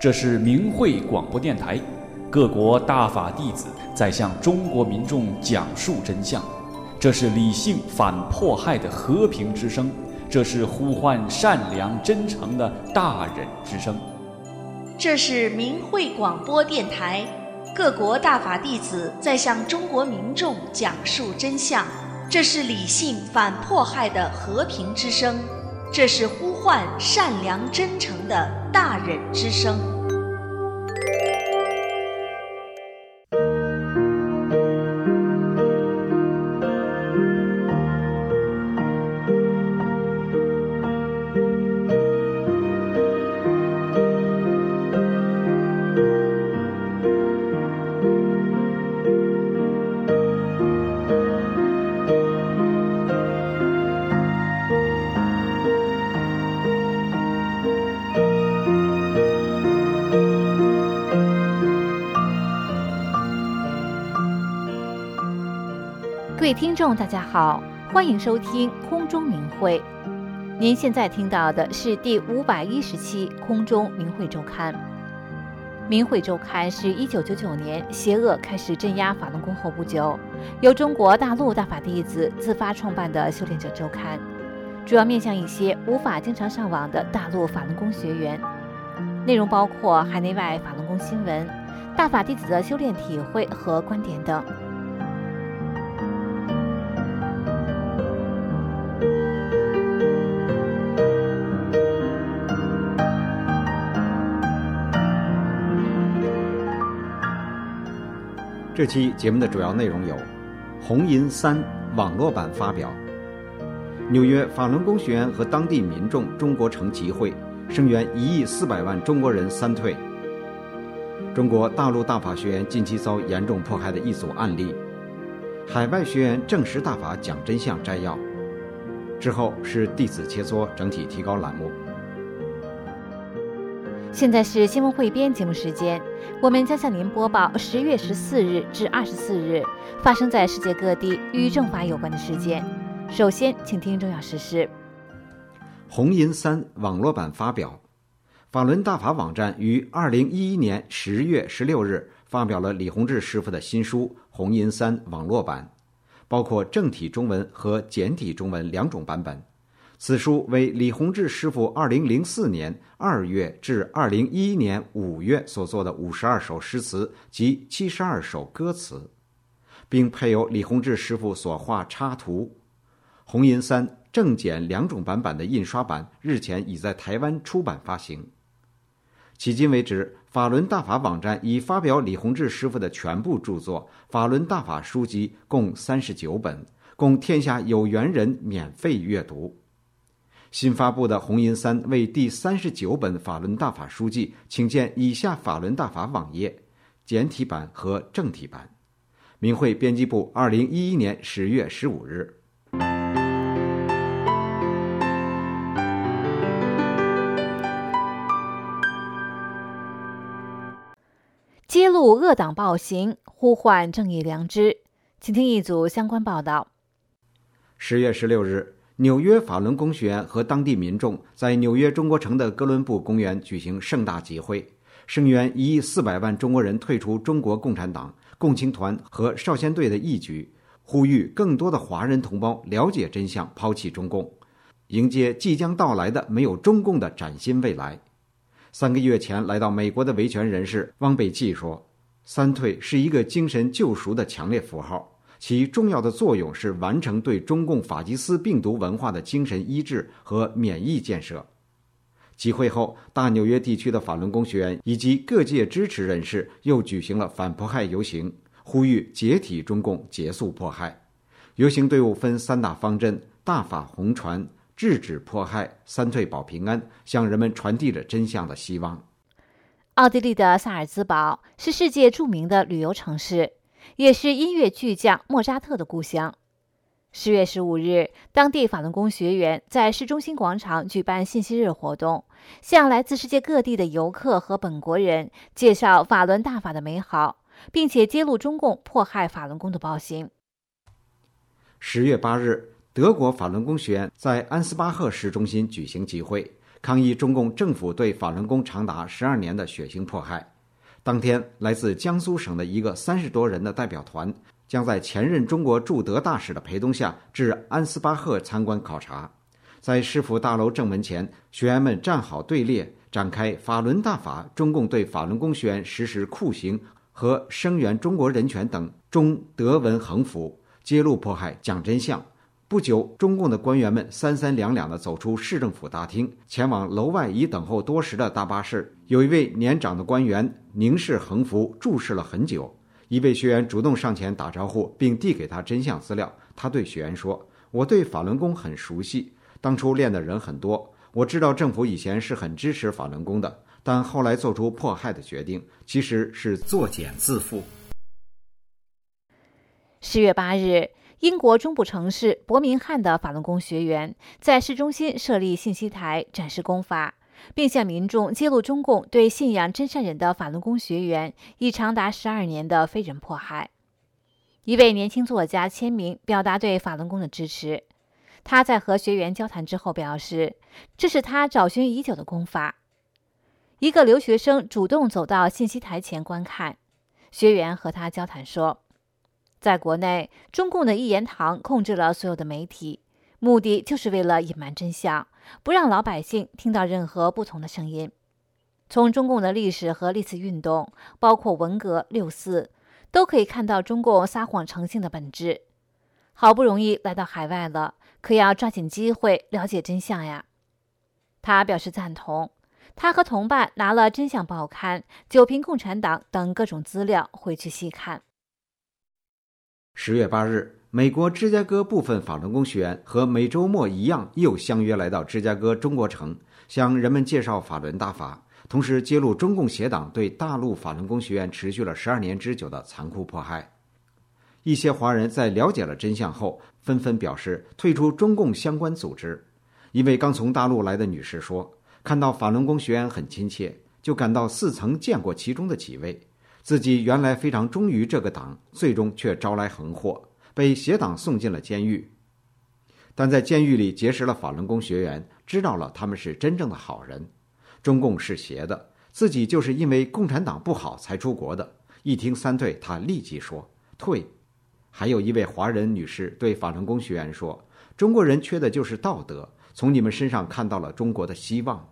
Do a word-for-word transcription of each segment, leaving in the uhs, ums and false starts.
这是明慧广播电台，各国大法弟子在向中国民众讲述真相。这是理性反迫害的和平之声，这是呼唤善良真诚的大忍之声。 这是明慧广播电台，各国大法弟子在向中国民众讲述真相。这是理性反迫害的和平之声，这是呼唤善良真诚的大忍之声。 各位听众大家好，欢迎收听空中明慧。您现在听到的是第五百一十期空中明慧周刊。明慧周刊是一九九九年邪恶开始镇压法轮功后不久，由中国大陆大法弟子自发创办的修炼者周刊，主要面向一些无法经常上网的大陆法轮功学员，内容包括海内外法轮功新闻、大法弟子的修炼体会和观点等。 这期节目的主要内容有：红银三网络版发表，纽约法轮功学员和当地民众中国城集会，声援一亿四百万中国人三退；中国大陆大法学员近期遭严重迫害的一组案例；海外学员证实大法讲真相摘要。之后是弟子切磋整体提高栏目。 现在是新闻汇编节目时间，我们将向您播报十月十四日至二十四日发生在世界各地与正法有关的事件。首先，请听重要时事。 红银三网络版发表，法轮大法网站于二零一一年十月十六日发表了李洪志师傅的新书《红银三网络版》，包括正体中文和简体中文两种版本。此书为李洪志师傅二零零四年二月至二零一一年五月所作的五十二首诗词及七十二首歌词，并配有李洪志师傅所画插图。红银三正简两种版本的印刷版日前已在台湾出版发行。迄今为止，法轮大法网站已发表李洪志师傅的全部著作《法轮大法书籍》共三十九本，供天下有缘人免费阅读。新发布的红银三为第三十九本法轮大法书记，请见以下法轮大法网页：简体版和正体版。明慧编辑部二零一一年十月十五日。 揭露恶党暴行，呼唤正义良知。请听一组相关报道。 十月十六日，纽约法轮功学员和当地民众在纽约中国城的哥伦布公园举行盛大集会，声援一亿四百万中国人退出中国共产党、共青团和少先队的义举，呼吁更多的华人同胞了解真相，抛弃中共，迎接即将到来的没有中共的崭新未来。三个月前来到美国的维权人士汪北季说，三退是一个精神救赎的强烈符号，其重要的作用是完成对中共法西斯病毒文化的精神医治和免疫建设。集会后，大纽约地区的法轮功学员以及各界支持人士又举行了反迫害游行，呼吁解体中共，结束迫害。游行队伍分三大方阵：大法红传、制止迫害、三退保平安，向人们传递着真相的希望。 奥地利的萨尔兹堡是世界著名的旅游城市，也是音乐巨匠莫扎特的故乡。十月十五日，当地法轮功学员在市中心广场举办信息日活动，向来自世界各地的游客和本国人介绍法轮大法的美好，并且揭露中共迫害法轮功的暴行。 十月八日，德国法轮功学院在安斯巴赫市中心举行集会， 抗议中共政府对法轮功长达十二年的血腥迫害。当天，来自江苏省的一个三十多人的代表团将在前任中国驻德大使的陪同下至安斯巴赫参观考察。在市府大楼正门前，学员们站好队列，展开法轮大法中共对法轮功学员实施酷刑和声援中国人权等中德文横幅，揭露迫害，讲真相。不久，中共的官员们三三两两地走出市政府大厅，前往楼外已等候多时的大巴士。有一位年长的官员凝视横幅，注视了很久。一位学员主动上前打招呼，并递给他真相资料。他对学员说：“我对法轮功很熟悉，当初练的人很多。我知道政府以前是很支持法轮功的，但后来做出迫害的决定，其实是作茧自缚。” 十月八日，英国中部城市伯明翰的法轮功学员在市中心设立信息台，展示功法，并向民众揭露中共对信仰真善忍的法轮功学员已长达十二年的非人迫害。一位年轻作家签名表达对法轮功的支持。他在和学员交谈之后表示，这是他找寻已久的功法。一个留学生主动走到信息台前观看，学员和他交谈说，在国内，中共的一言堂控制了所有的媒体，目的就是为了隐瞒真相，不让老百姓听到任何不同的声音。从中共的历史和历次运动，包括文革、六四，都可以看到中共撒谎成性的本质。好不容易来到海外了，可要抓紧机会了解真相呀。他表示赞同。他和同伴拿了真相报刊、九评共产党等各种资料回去细看。 十月八日，美国芝加哥部分法轮功学员和每周末一样，又相约来到芝加哥中国城，向人们介绍法轮大法，同时揭露中共邪党对大陆法轮功学员持续了十二年之久的残酷迫害。一些华人在了解了真相后，纷纷表示退出中共相关组织。一位刚从大陆来的女士说，看到法轮功学员很亲切，就感到似曾见过其中的几位。自己原来非常忠于这个党，最终却招来横祸，被邪党送进了监狱。但在监狱里结识了法轮功学员，知道了他们是真正的好人。中共是邪的，自己就是因为共产党不好才出国的。一听三退，他立即说退。还有一位华人女士对法轮功学员说，中国人缺的就是道德，从你们身上看到了中国的希望。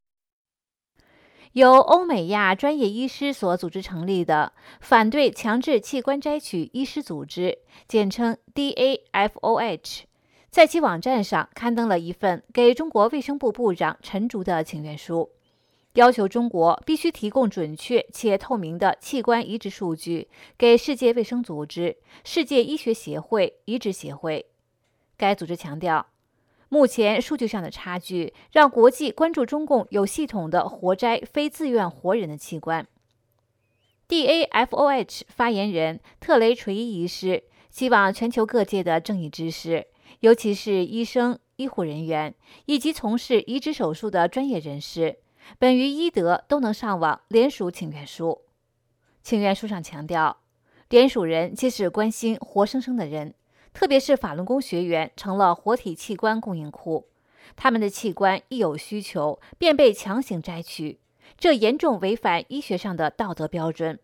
由欧美亚专业医师所组织成立的反对强制器官摘取医师组织，简称 D A F O H， 在其网站上刊登了一份给中国卫生部部长陈竺的请愿书，要求中国必须提供准确且透明的器官移植数据给世界卫生组织、世界医学协会、移植协会。该组织强调，目前数据上的差距让国际关注中共有系统的活摘非自愿活人的器官。D A F O H 发言人特雷垂伊医师希望全球各界的正义之士，尤其是医生、医护人员以及从事移植手术的专业人士，本于医德都能上网联署请愿书。请愿书上强调，联署人皆是关心活生生的人，特别是法轮功学员成了活体器官供应库，他们的器官一有需求便被强行摘取，这严重违反医学上的道德标准。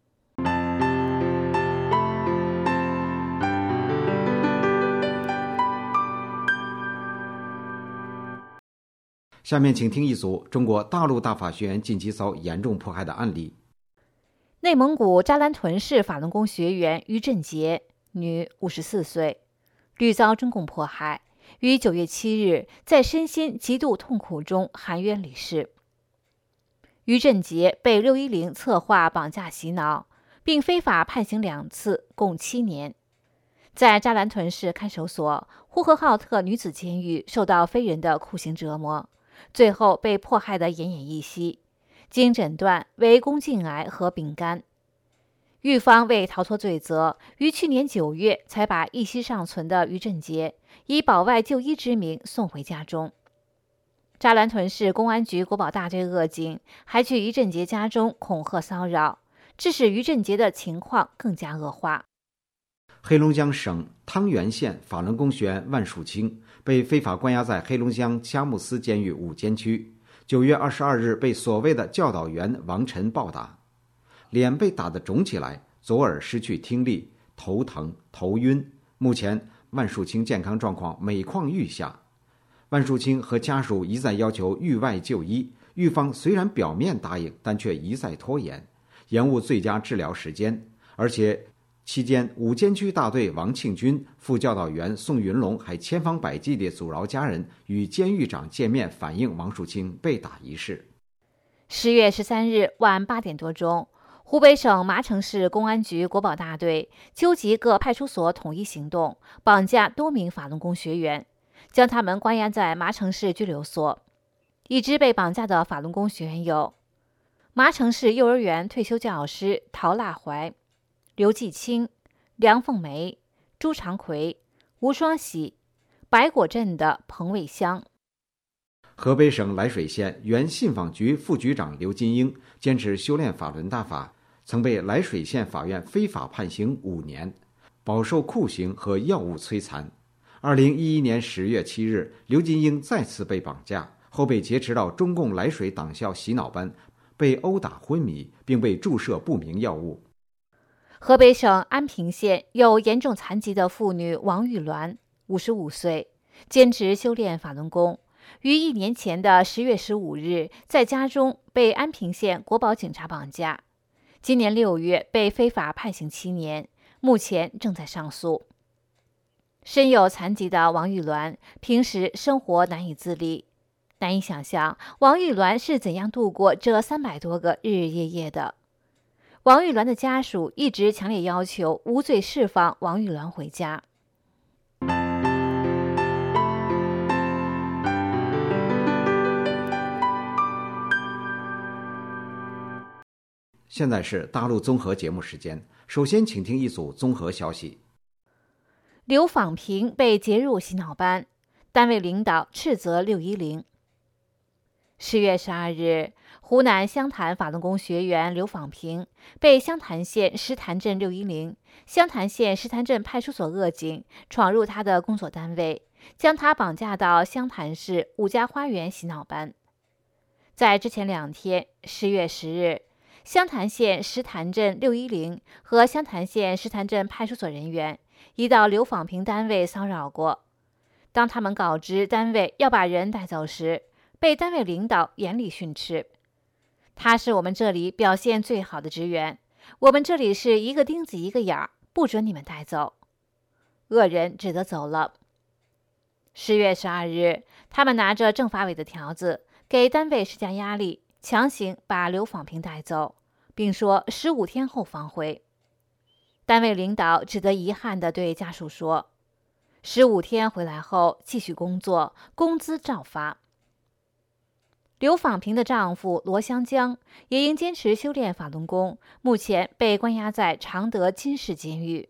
下面请听一组中国大陆大法学员近期遭严重迫害的案例。 内蒙古扎兰屯市法轮功学员于振杰，女，五十四岁，屡遭中共迫害，于九月七日在身心极度痛苦中含冤离世。于振杰被六一零策划绑架洗脑，并非法判刑两次，共七年。在扎兰屯市看守所呼和浩特女子监狱受到非人的酷刑折磨，最后被迫害得奄奄一息，经诊断为宫颈癌和丙肝。狱方为逃脱罪责，于去年九月才把一息尚存的于振杰以保外就医之名送回家中。扎兰屯市公安局国保大队恶警还去于振杰家中恐吓骚扰，致使于振杰的情况更加恶化。 黑龙江省汤原县法轮功学员万树清被非法关押在黑龙江佳木斯监狱五监区。九月二十二日被所谓的教导员王晨暴打，脸被打得肿起来，左耳失去听力，头疼头晕。目前万树清健康状况每况愈下。万树清和家属一再要求狱外就医，狱方虽然表面答应，但却一再拖延，延误最佳治疗时间。而且期间五监区大队王庆军、副教导员宋云龙还千方百计地阻挠家人与监狱长见面，反映王树清被打一事。 十月十三日晚八点多钟，湖北省麻城市公安局国保大队纠集各派出所统一行动，绑架多名法轮功学员，将他们关押在麻城市拘留所。已知被绑架的法轮功学员有麻城市幼儿园退休教师陶腊怀、刘继清、梁凤梅、朱长奎、吴双喜，白果镇的彭卫香。 河北省涞水县原信访局副局长刘金英坚持修炼法轮大法，曾被涞水县法院非法判刑五年，饱受酷刑和药物摧残。二零一一年十月七日，刘金英再次被绑架，后被劫持到中共涞水党校洗脑班，被殴打昏迷，并被注射不明药物。 河北省安平县有严重残疾的妇女王玉鸾，五十五岁，坚持修炼法轮功，于一年前的十月十五日在家中被安平县国保警察绑架，今年六月被非法判刑七年，目前正在上诉。身有残疾的王玉鸾平时生活难以自理，难以想象王玉鸾是怎样度过这三百多个日日夜夜的。王玉鸾的家属一直强烈要求无罪释放王玉鸾回家。 现在是大陆综合节目时间，首先请听一组综合消息。 刘访平被劫入洗脑班，单位领导斥责六一零。十月十二日，湖南湘潭法轮功学员刘访平被湘潭县石潭镇六一零、湘潭县石潭镇派出所恶警闯入他的工作单位，将他绑架到湘潭市五家花园洗脑班。在之前两天，十月十日，湘潭县石潭镇六一零和湘潭县石潭镇派出所人员已到刘访平单位骚扰过。当他们告知单位要把人带走时，被单位领导严厉训斥。他是我们这里表现最好的职员，我们这里是一个钉子一个眼儿，不准你们带走。恶人只得走了。十月十二日，他们拿着政法委的条子，给单位施加压力，强行把刘访平带走，并说十五天后放回。单位领导只得遗憾地对家属说，十五天回来后继续工作，工资照发。刘访平的丈夫罗香江也因坚持修炼法轮功，目前被关押在常德金市监狱。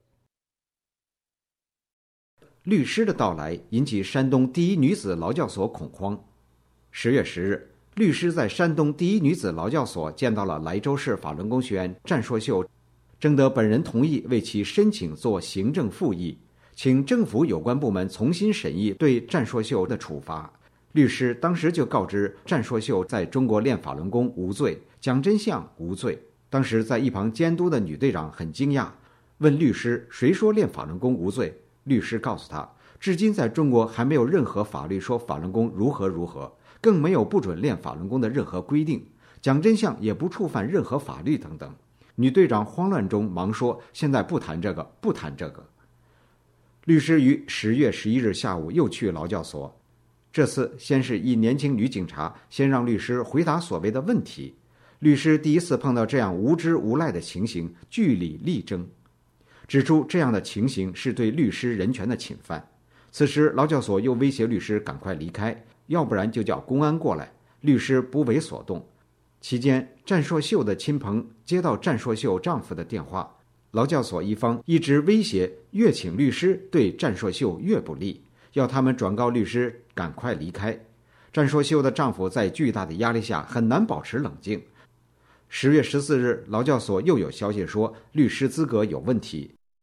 律师的到来引起山东第一女子劳教所恐慌。十月十日，律师在山东第一女子劳教所见到了莱州市法轮功学员战硕秀，征得本人同意为其申请做行政复议，请政府有关部门重新审议对战硕秀的处罚。律师当时就告知战硕秀在中国练法轮功无罪，蒋真相无罪。当时在一旁监督的女队长很惊讶，问律师谁说练法轮功无罪？律师告诉他，至今在中国还没有任何法律说法轮功如何如何，更没有不准练法轮功的任何规定，蒋真相也不触犯任何法律等等。女队长慌乱中忙说，现在不谈这个，不谈这个。律师于十月十一日下午又去劳教所，这次先是一年轻女警察先让律师回答所谓的问题，律师第一次碰到这样无知无赖的情形，据理力争，指出这样的情形是对律师人权的侵犯。此时劳教所又威胁律师赶快离开，要不然就叫公安过来。律师不为所动。期间，战硕秀的亲朋接到战硕秀丈夫的电话，劳教所一方一直威胁越请律师对战硕秀越不利，要他们转告律师赶快离开。战硕秀的丈夫在巨大的压力下很难保持冷静。十月十四日，劳教所又有消息说律师资格有问题，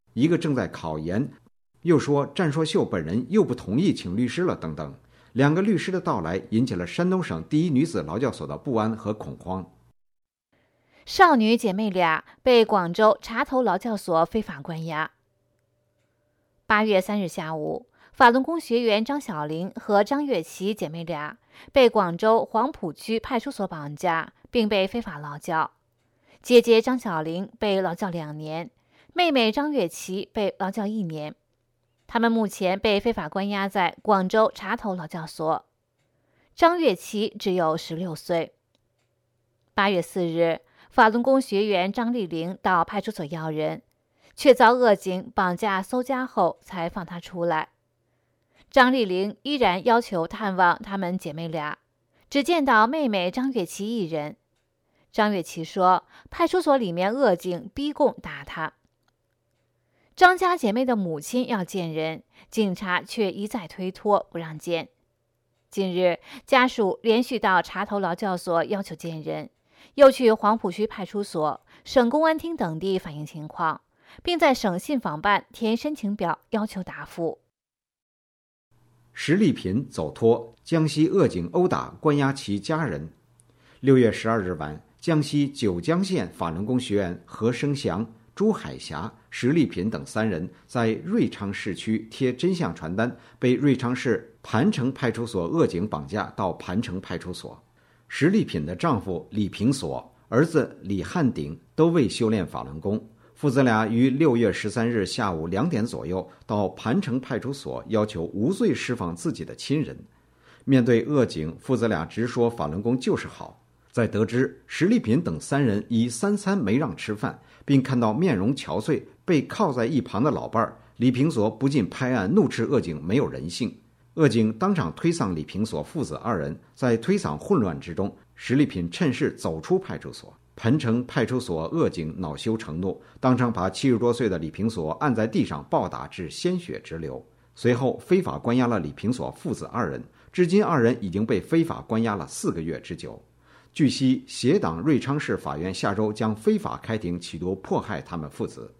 一个正在考研，又说战硕秀本人又不同意请律师了等等。两个律师的到来引起了山东省第一女子劳教所的不安和恐慌。 少女姐妹俩被广州茶头劳教所非法关押。八月三日下午，法轮功学员张小玲和张月琪姐妹俩被广州黄埔区派出所绑架，并被非法劳教。姐姐张小玲被劳教两年，妹妹张月琪被劳教一年。他们目前被非法关押在广州茶头劳教所。张月琪只有十六岁。八月四日，法轮功学员张丽玲到派出所要人，却遭恶警绑架搜家后才放她出来。张丽玲依然要求探望她们姐妹俩，只见到妹妹张月琪一人。张月琪说，派出所里面恶警逼供打她。张家姐妹的母亲要见人，警察却一再推脱不让见。近日，家属连续到茶头劳教所要求见人，又去黄埔区派出所、省公安厅等地反映情况，并在省信访办填申请表要求答复。 石丽萍走脱，江西恶警殴打关押其家人。六月十二日晚，江西九江县法轮功学员何生祥、朱海霞、石丽萍等三人在瑞昌市区贴真相传单，被瑞昌市盘城派出所恶警绑架到盘城派出所。石丽萍的丈夫李平所、儿子李汉鼎都未修炼法轮功，父子俩于六月十三日下午两点左右到盘城派出所要求无罪释放自己的亲人。面对恶警，父子俩直说法轮功就是好。在得知石丽萍等三人以三餐没让吃饭，并看到面容憔悴被铐在一旁的老伴儿，李平所不禁拍案怒斥恶警没有人性。恶警当场推搡李平所父子二人，在推搡混乱之中，石丽萍趁势走出派出所。盘城派出所恶警恼羞成怒，当场把七十多岁的李平所按在地上暴打至鲜血直流，随后非法关押了李平所父子二人，至今二人已经被非法关押了四个月之久。据悉，协党瑞昌市法院下周将非法开庭，企图迫害他们父子。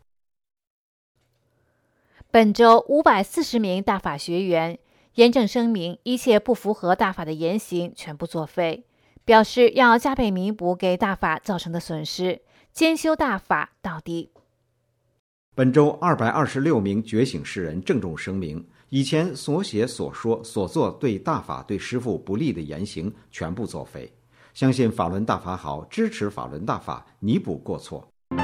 本周五百四十名大法学员严正声明，一切不符合大法的言行全部作废，表示要加倍弥补给大法造成的损失，坚修大法到底。 本周二百二十六名觉醒世人郑重声明，以前所写所说所做对大法对师父不利的言行全部作废，相信法轮大法好，支持法轮大法，弥补过错。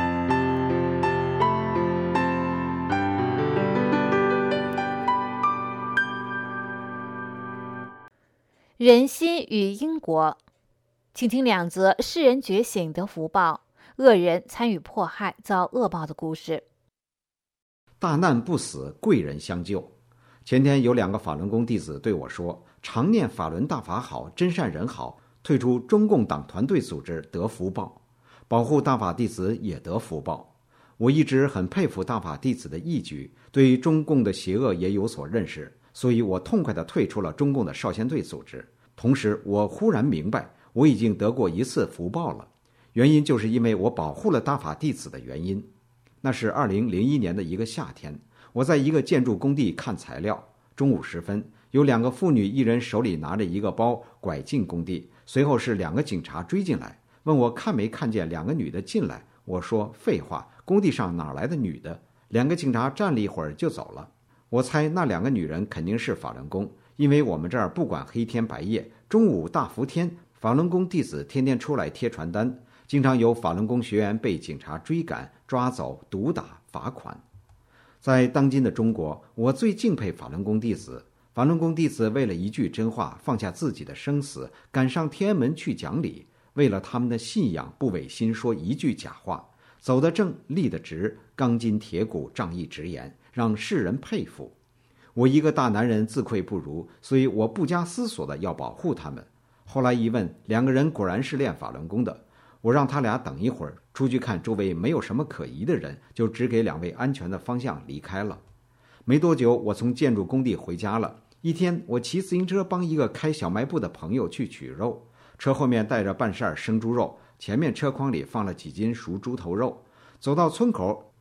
人心与因果，请听两则世人觉醒得福报，恶人参与迫害遭恶报的故事。 大难不死，贵人相救。前天有两个法轮功弟子对我说，常念法轮大法好，真善人好，退出中共党团队组织得福报，保护大法弟子也得福报。我一直很佩服大法弟子的义举，对中共的邪恶也有所认识，所以我痛快地退出了中共的少先队组织。同时我忽然明白，我已经得过一次福报了，原因就是因为我保护了大法弟子的原因。那是二零零一年的一个夏天，我在一个建筑工地看材料，中午时分，有两个妇女，一人手里拿着一个包拐进工地，随后是两个警察追进来，问我看没看见两个女的进来。我说废话，工地上哪来的女的？两个警察站了一会儿就走了。我猜那两个女人肯定是法轮功，因为我们这儿不管黑天白夜，中午大伏天，法轮功弟子天天出来贴传单，经常有法轮功学员被警察追赶、抓走、毒打、罚款。在当今的中国，我最敬佩法轮功弟子。法轮功弟子为了一句真话，放下自己的生死，赶上天安门去讲理，为了他们的信仰，不违心说一句假话，走得正，立得直，钢筋铁骨，仗义直言，让世人佩服。我一个大男人自愧不如，所以我不加思索的要保护他们。后来一问，两个人果然是练法轮功的。我让他俩等一会儿，出去看周围没有什么可疑的人，就指给两位安全的方向离开了。没多久，我从建筑工地回家了。一天，我骑自行车帮一个开小卖部的朋友去取肉，车后面带着半扇生猪肉，前面车筐里放了几斤熟猪头肉。走到村口，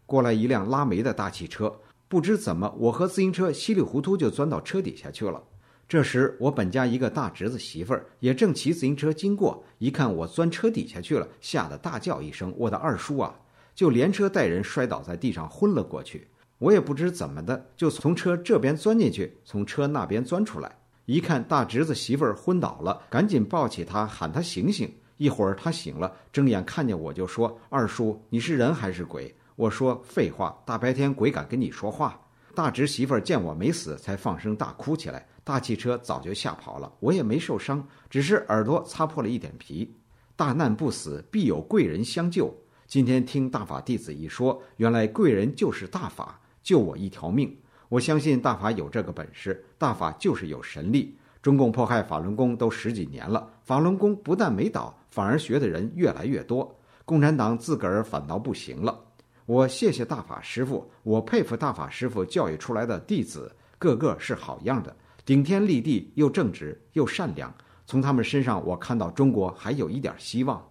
过来一辆拉煤的大汽车，不知怎么我和自行车稀里糊涂就钻到车底下去了。这时我本家一个大侄子媳妇儿也正骑自行车经过，一看我钻车底下去了，吓得大叫一声：“我的二叔啊！”就连车带人摔倒在地上昏了过去。我也不知怎么的，就从车这边钻进去，从车那边钻出来。一看大侄子媳妇儿昏倒了，赶紧抱起他，喊他醒醒。一会儿他醒了，睁眼看见我就说：“二叔，你是人还是鬼？”我说：“废话，大白天鬼敢跟你说话？”大侄媳妇儿见我没死，才放声大哭起来。大汽车早就吓跑了，我也没受伤，只是耳朵擦破了一点皮。大难不死，必有贵人相救。今天听大法弟子一说，原来贵人就是大法，救我一条命。我相信大法有这个本事，大法就是有神力。中共迫害法轮功都十几年了，法轮功不但没倒，反而学的人越来越多。共产党自个儿反倒不行了。我谢谢大法师父，我佩服大法师父教育出来的弟子，个个是好样的，顶天立地，又正直又善良。从他们身上，我看到中国还有一点希望。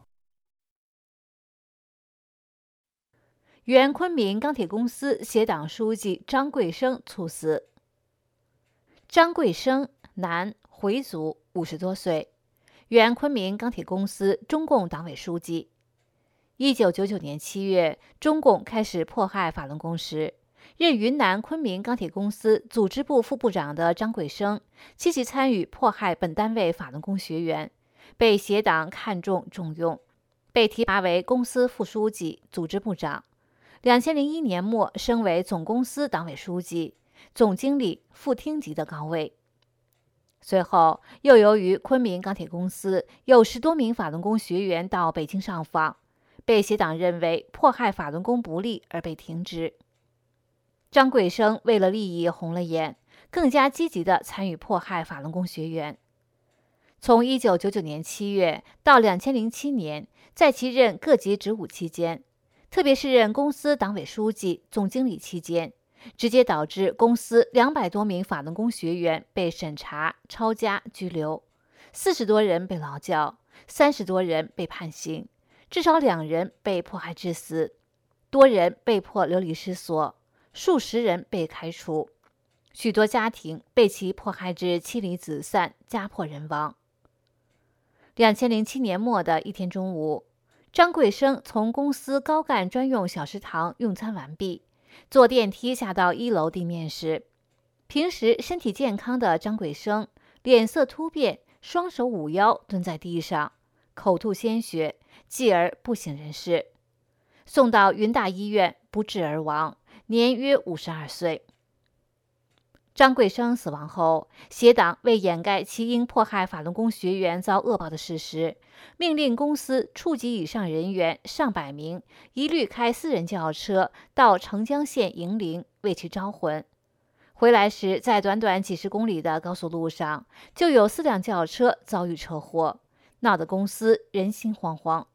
原昆明钢铁公司协党书记张贵生猝死。张贵生，男，回族，五十多岁，原昆明钢铁公司中共党委书记。一九九九年七月，中共开始迫害法轮功时，任云南昆明钢铁公司组织部副部长的张贵生积极参与迫害本单位法轮功学员，被协党看重重用，被提拔为公司副书记、组织部长。两千零一年末升为总公司党委书记、总经理、副厅级的高位。随后又由于昆明钢铁公司有十多名法轮功学员到北京上访，被协党认为迫害法轮功不利而被停职。张贵生为了利益红了眼，更加积极地参与迫害法轮功学员。从一九九九年七月到两千零七年，在其任各级职务期间，特别是任公司党委书记、总经理期间，直接导致公司两百多名法轮功学员被审查、抄家、拘留，四十多人被劳教，三十多人被判刑，至少两人被迫害致死，多人被迫流离失所，数十人被开除，许多家庭被其迫害至妻离子散、家破人亡。两千零七年末的一天中午，张贵生从公司高干专用小食堂用餐完毕，坐电梯下到一楼地面时，平时身体健康的张贵生脸色突变，双手捂腰蹲在地上，口吐鲜血，继而不省人事，送到云大医院不治而亡，年约五十二岁。张贵生死亡后，协党为掩盖其因迫害法轮功学员遭恶报的事实，命令公司处级以上人员上百名，一律开私人轿车到澄江县营陵为其招魂。回来时，在短短几十公里的高速路上，就有四辆轿车遭遇车祸，闹得公司人心惶惶。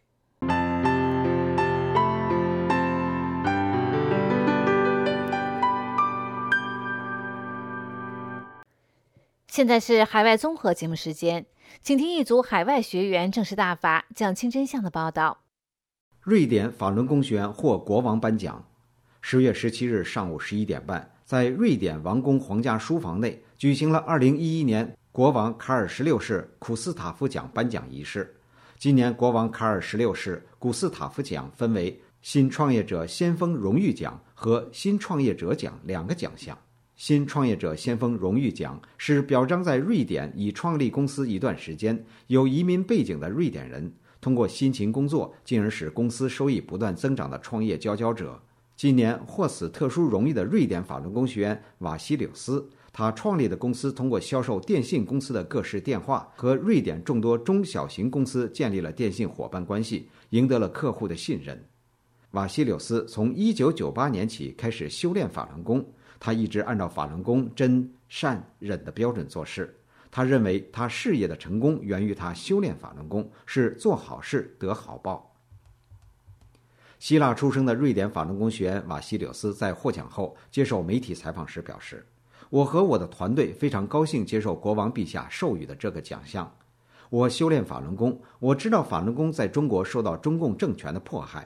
现在是海外综合节目时间，请听一组海外学员正式大法讲清真相的报道。 瑞典法轮功学员获国王颁奖。十月十七日上午十一点半，在瑞典王宫皇家书房内举行了二零一一年国王卡尔十六世古斯塔夫奖颁奖仪式。今年国王卡尔十六世古斯塔夫奖分为新创业者先锋荣誉奖和新创业者奖两个奖项。新创业者先锋荣誉奖是表彰在瑞典已创立公司一段时间、有移民背景的瑞典人，通过辛勤工作，进而使公司收益不断增长的创业佼佼者。今年获此特殊荣誉的瑞典法轮功学员瓦西柳斯，他创立的公司通过销售电信公司的各式电话，和瑞典众多中小型公司建立了电信伙伴关系，赢得了客户的信任。瓦西柳斯从一九九八年起开始修炼法轮功，他一直按照法轮功真善忍的标准做事。他认为他事业的成功源于他修炼法轮功，是做好事得好报。希腊出生的瑞典法轮功学员瓦西柳斯在获奖后接受媒体采访时表示，我和我的团队非常高兴接受国王陛下授予的这个奖项。我修炼法轮功，我知道法轮功在中国受到中共政权的迫害，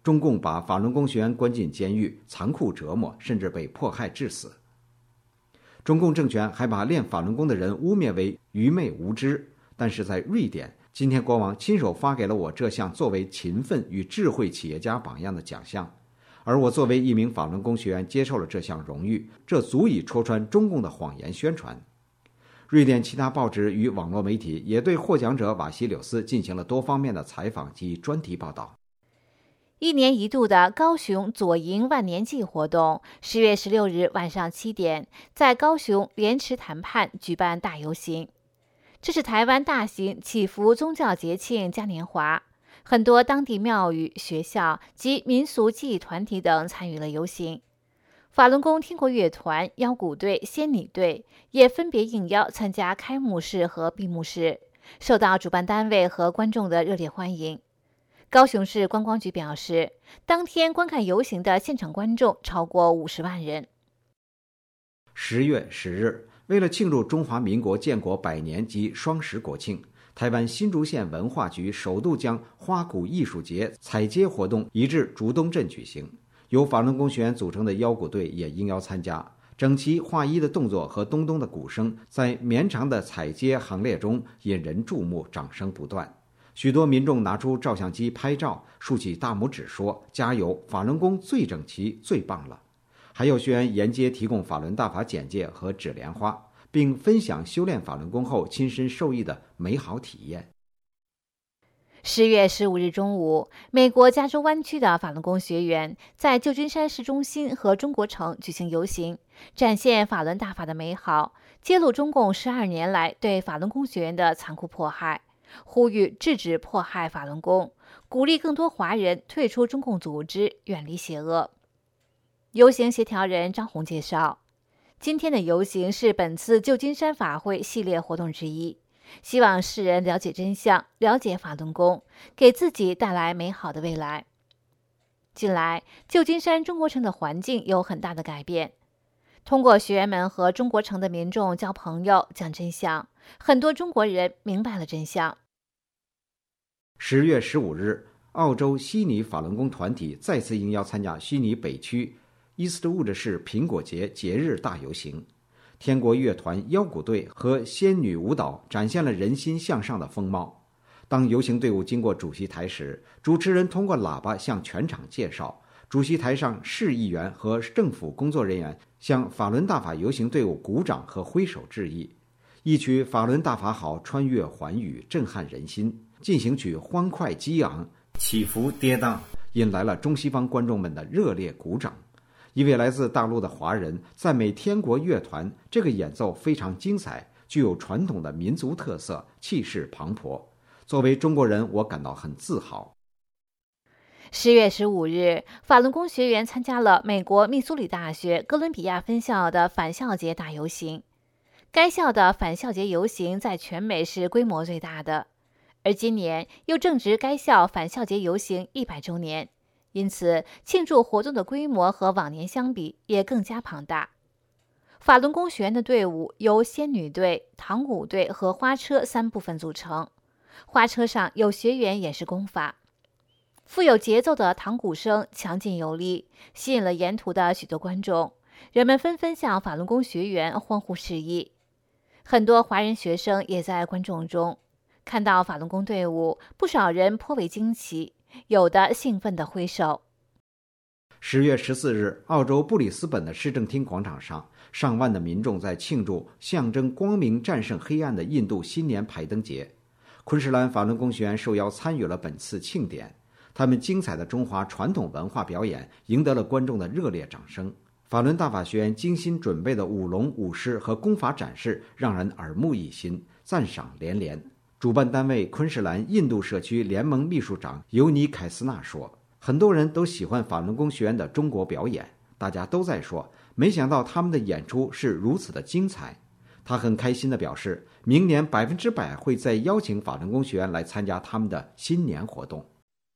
中共把法轮功学员关进监狱，残酷折磨，甚至被迫害致死。中共政权还把练法轮功的人污蔑为愚昧无知，但是在瑞典，今天国王亲手发给了我这项作为勤奋与智慧企业家榜样的奖项，而我作为一名法轮功学员接受了这项荣誉，这足以戳穿中共的谎言宣传。瑞典其他报纸与网络媒体也对获奖者瓦西柳斯进行了多方面的采访及专题报道。 一年一度的高雄左营万年祭活动，十月十六日晚上七点，在高雄莲池潭畔举办大游行。这是台湾大型祈福宗教节庆嘉年华，很多当地庙宇、学校及民俗技艺团体等参与了游行。法轮功天国乐团、腰鼓队、仙女队也分别应邀参加开幕式和闭幕式，受到主办单位和观众的热烈欢迎。高雄市观光局表示，当天观看游行的现场观众超过五十万人。 十月十日，为了庆祝中华民国建国百年及双十国庆，台湾新竹县文化局首度将花鼓艺术节踩街活动移至竹东镇举行，由法轮功学员组成的腰鼓队也应邀参加。整齐划一的动作和咚咚的鼓声在绵长的踩街行列中引人注目，掌声不断。许多民众拿出照相机拍照，竖起大拇指说：“加油，法轮功最整齐，最棒了。”还有学员沿街提供法轮大法简介和纸莲花，并分享修炼法轮功后亲身受益的美好体验。 十月十五日中午，美国加州湾区的法轮功学员在旧金山市中心和中国城举行游行，展现法轮大法的美好，揭露中共十二年来对法轮功学员的残酷迫害，呼吁制止迫害法轮功，鼓励更多华人退出中共组织，远离邪恶。游行协调人张红介绍，今天的游行是本次旧金山法会系列活动之一，希望世人了解真相，了解法轮功，给自己带来美好的未来。近来，旧金山中国城的环境有很大的改变。通过学员们和中国城的民众交朋友、讲真相，很多中国人明白了真相。 十月十五日，澳洲悉尼法轮功团体再次应邀参加悉尼北区伊斯特伍德市苹果节节日大游行。天国乐团、腰鼓队和仙女舞蹈展现了人心向上的风貌。当游行队伍经过主席台时，主持人通过喇叭向全场介绍，主席台上市议员和政府工作人员向法轮大法游行队伍鼓掌和挥手致意。一曲《法轮大法好》穿越寰宇，震撼人心。进行曲欢快激昂，起伏跌宕，引来了中西方观众们的热烈鼓掌。一位来自大陆的华人赞美天国乐团，这个演奏非常精彩，具有传统的民族特色，气势磅礴。作为中国人，我感到很自豪。 十月十五日，法轮功学员参加了美国密苏里大学哥伦比亚分校的返校节大游行。该校的返校节游行在全美是规模最大的，而今年又正值该校返校节游行一百周年，因此庆祝活动的规模和往年相比也更加庞大。法轮功学员的队伍由仙女队、唐鼓队和花车三部分组成，花车上有学员演示功法。富有节奏的唐鼓声强劲有力，吸引了沿途的许多观众，人们纷纷向法轮功学员欢呼示意。很多华人学生也在观众中，看到法轮功队伍，不少人颇为惊奇，有的兴奋地挥手。 十月十四日，澳洲布里斯本的市政厅广场上，上万的民众在庆祝象征光明战胜黑暗的印度新年排灯节。昆士兰法轮功学员受邀参与了本次庆典，他们精彩的中华传统文化表演赢得了观众的热烈掌声。法轮大法学员精心准备的舞龙舞狮和功法展示让人耳目一新，赞赏连连。主办单位昆士兰印度社区联盟秘书长尤尼凯斯纳说，很多人都喜欢法轮功学员的中国表演，大家都在说没想到他们的演出是如此的精彩。他很开心地表示，明年百分之百会再邀请法轮功学员来参加他们的新年活动。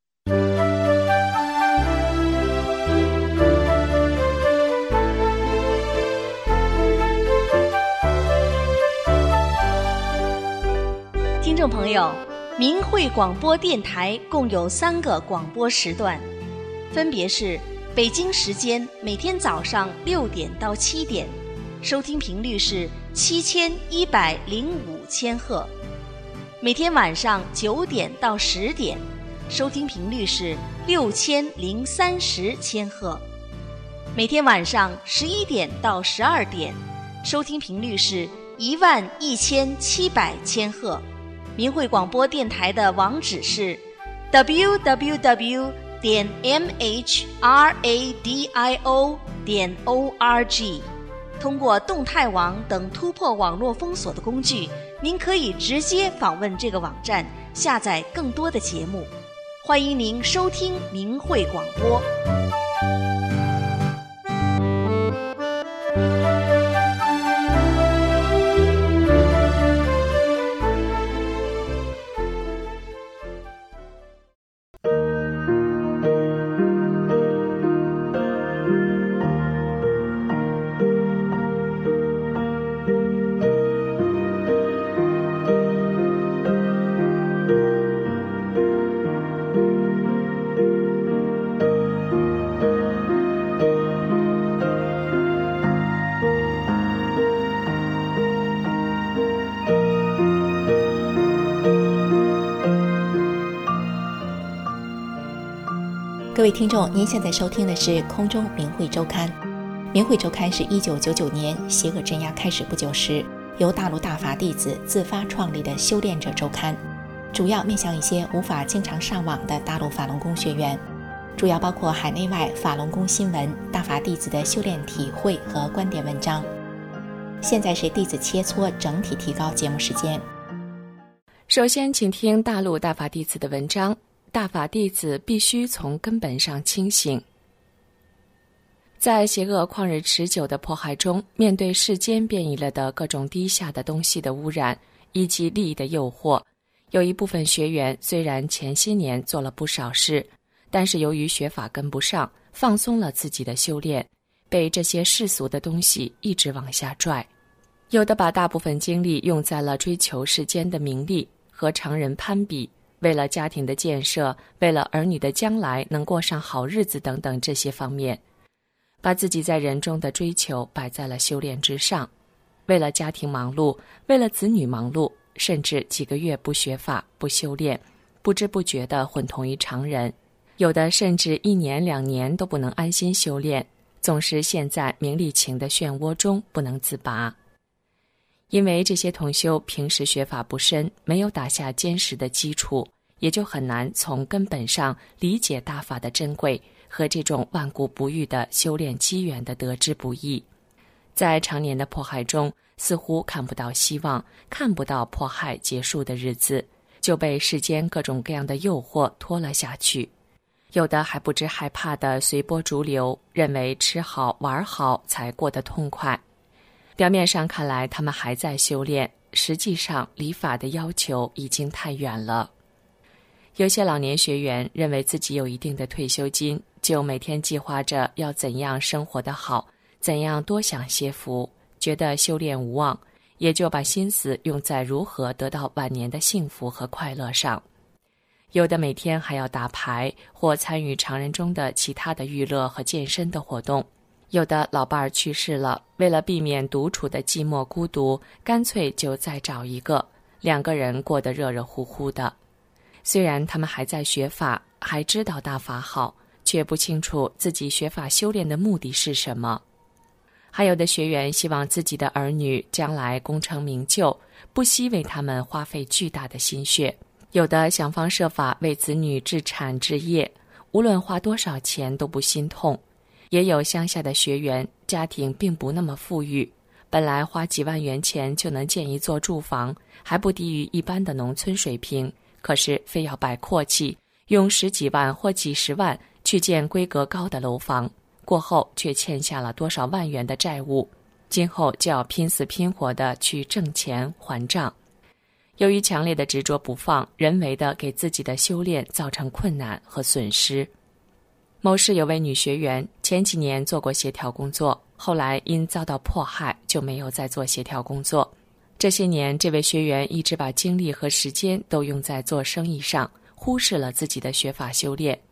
听众朋友，明慧广播电台共有三个广播时段， 分别是北京时间每天早上六点到七点，收听频率是七千一百零五千赫；每天晚上九点到十点，收听频率是六千零三十千赫；每天晚上十一点到十二点，收听频率是一万一千七百千赫。明慧广播电台的网址是 double-u double-u double-u 点 m h radio 点 org。通过动态网等突破网络封锁的工具，您可以直接访问这个网站，下载更多的节目。欢迎您收听明慧广播。 各位听众，您现在收听的是空中明慧周刊。明慧周刊是一九九九年邪恶镇压开始不久时，由大陆大法弟子自发创立的修炼者周刊，主要面向一些无法经常上网的大陆法轮功学员，主要包括海内外法轮功新闻、大法弟子的修炼体会和观点文章。现在是弟子切磋整体提高节目时间。 首先请听大陆大法弟子的文章，大法弟子必须从根本上清醒。在邪恶旷日持久的迫害中，面对世间变异了的各种低下的东西的污染以及利益的诱惑，有一部分学员虽然前些年做了不少事，但是由于学法跟不上，放松了自己的修炼，被这些世俗的东西一直往下拽。有的把大部分精力用在了追求世间的名利和常人攀比，为了家庭的建设，为了儿女的将来能过上好日子等等这些方面，把自己在人中的追求摆在了修炼之上。为了家庭忙碌，为了子女忙碌，甚至几个月不学法不修炼，不知不觉地混同于常人。有的甚至一年两年都不能安心修炼，总是陷在名利情的漩涡中不能自拔。因为这些同修平时学法不深，没有打下坚实的基础，也就很难从根本上理解大法的珍贵和这种万古不遇的修炼机缘的得之不易。在常年的迫害中，似乎看不到希望，看不到迫害结束的日子，就被世间各种各样的诱惑拖了下去。有的还不知害怕的随波逐流，认为吃好玩好才过得痛快。表面上看来他们还在修炼，实际上离法的要求已经太远了。有些老年学员认为自己有一定的退休金，就每天计划着要怎样生活得好，怎样多享些福，觉得修炼无望，也就把心思用在如何得到晚年的幸福和快乐上。有的每天还要打牌或参与常人中的其他的娱乐和健身的活动。有的老伴儿去世了，为了避免独处的寂寞孤独，干脆就再找一个，两个人过得热热乎乎的。虽然他们还在学法，还知道大法好，却不清楚自己学法修炼的目的是什么。还有的学员希望自己的儿女将来功成名就，不惜为他们花费巨大的心血。有的想方设法为子女置产置业，无论花多少钱都不心痛。也有乡下的学员，家庭并不那么富裕，本来花几万元钱就能建一座住房，还不低于一般的农村水平，可是非要摆阔气，用十几万或几十万去建规格高的楼房，过后却欠下了多少万元的债务，今后就要拼死拼活地去挣钱还账。由于强烈的执着不放，人为地给自己的修炼造成困难和损失。某市有位女学员，前几年做过协调工作，后来因遭到迫害，就没有再做协调工作。这些年，这位学员一直把精力和时间都用在做生意上，忽视了自己的学法修炼。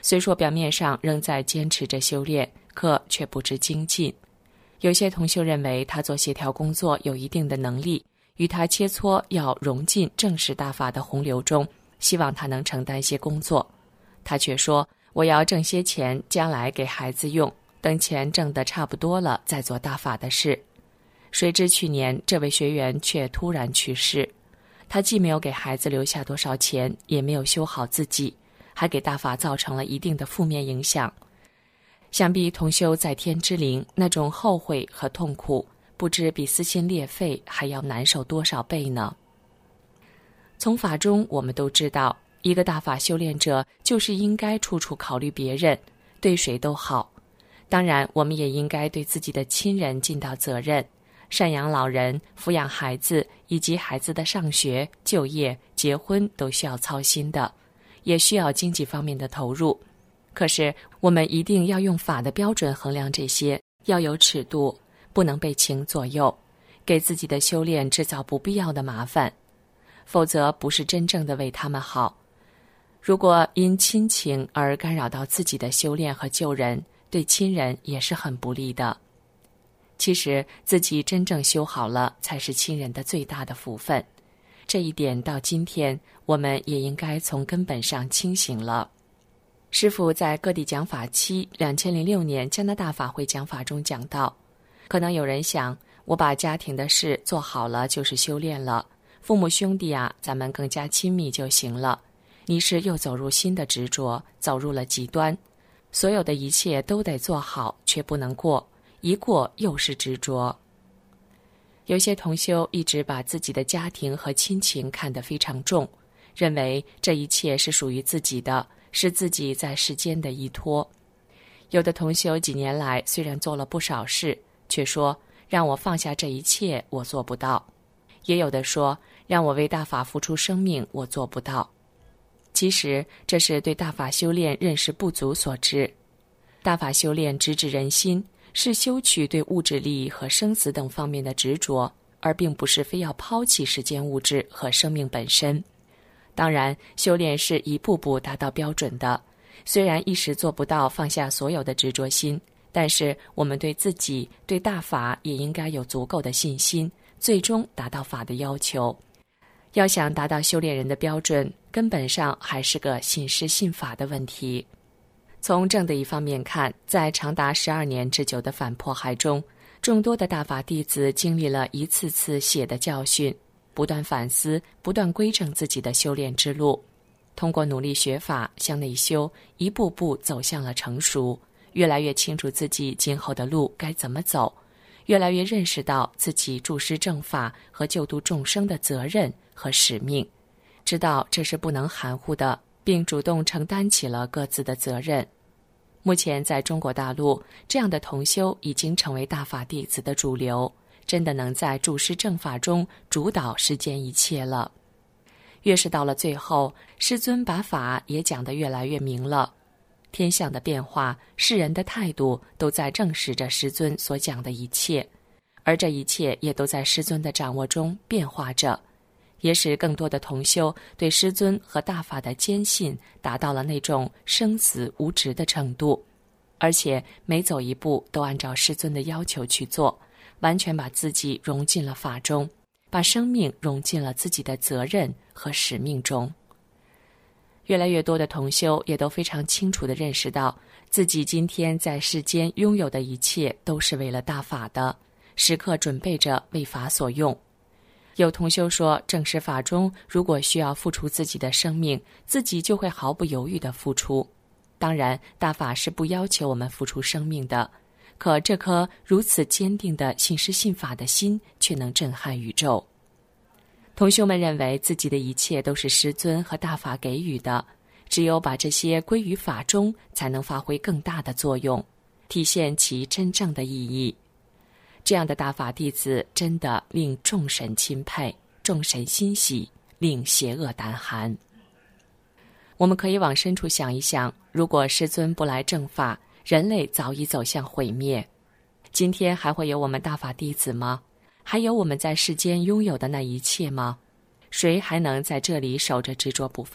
虽说表面上仍在坚持着修炼，可却不知精进。有些同修认为他做协调工作有一定的能力，与他切磋要融进正式大法的洪流中，希望他能承担些工作。他却说，我要挣些钱，将来给孩子用，等钱挣得差不多了再做大法的事。谁知去年这位学员却突然去世，他既没有给孩子留下多少钱，也没有修好自己，还给大法造成了一定的负面影响。想必同修在天之灵，那种后悔和痛苦，不知比撕心裂肺还要难受多少倍呢。从法中我们都知道，一个大法修炼者就是应该处处考虑别人，对谁都好。当然我们也应该对自己的亲人尽到责任，赡养老人、抚养孩子以及孩子的上学、就业、结婚都需要操心的，也需要经济方面的投入。可是我们一定要用法的标准衡量这些，要有尺度，不能被情左右，给自己的修炼制造不必要的麻烦，否则不是真正的为他们好。如果因亲情而干扰到自己的修炼和救人，对亲人也是很不利的。其实自己真正修好了，才是亲人的最大的福分。这一点到今天我们也应该从根本上清醒了。师父在各地讲法期二零零六年加拿大法会讲法中讲到，可能有人想，我把家庭的事做好了就是修炼了，父母兄弟啊，咱们更加亲密就行了。你是又走入新的执着，走入了极端，所有的一切都得做好，却不能过，一过又是执着。有些同修一直把自己的家庭和亲情看得非常重，认为这一切是属于自己的，是自己在世间的依托。有的同修几年来虽然做了不少事，却说让我放下这一切我做不到，也有的说让我为大法付出生命我做不到。其实这是对大法修炼认识不足所致。大法修炼直指人心，是修取对物质利益和生死等方面的执着，而并不是非要抛弃世间物质和生命本身。当然修炼是一步步达到标准的，虽然一时做不到放下所有的执着心，但是我们对自己对大法也应该有足够的信心，最终达到法的要求。要想达到修炼人的标准，根本上还是个信师信法的问题。从正的一方面看，在长达十二年之久的反迫害中，众多的大法弟子经历了一次次血的教训，不断反思，不断规正自己的修炼之路，通过努力学法向内修，一步步走向了成熟，越来越清楚自己今后的路该怎么走，越来越认识到自己助师正法和救度众生的责任和使命，知道这是不能含糊的，并主动承担起了各自的责任。目前在中国大陆，这样的同修已经成为大法弟子的主流，真的能在助师正法中主导世间一切了。越是到了最后，师尊把法也讲得越来越明了，天象的变化，世人的态度都在证实着师尊所讲的一切，而这一切也都在师尊的掌握中变化着，也使更多的同修对师尊和大法的坚信达到了那种生死无执的程度，而且每走一步都按照师尊的要求去做，完全把自己融进了法中，把生命融进了自己的责任和使命中。越来越多的同修也都非常清楚地认识到，自己今天在世间拥有的一切都是为了大法的，时刻准备着为法所用。有同修说，正式法中如果需要付出自己的生命，自己就会毫不犹豫地付出。当然大法是不要求我们付出生命的，可这颗如此坚定的信师信法的心却能震撼宇宙。同修们认为自己的一切都是师尊和大法给予的，只有把这些归于法中，才能发挥更大的作用，体现其真正的意义。这样的大法弟子真的令众神钦佩，众神欣喜，令邪恶胆寒。我们可以往深处想一想，如果师尊不来正法，人类早已走向毁灭。今天还会有我们大法弟子吗？还有我们在世间拥有的那一切吗？谁还能在这里守着执着不放？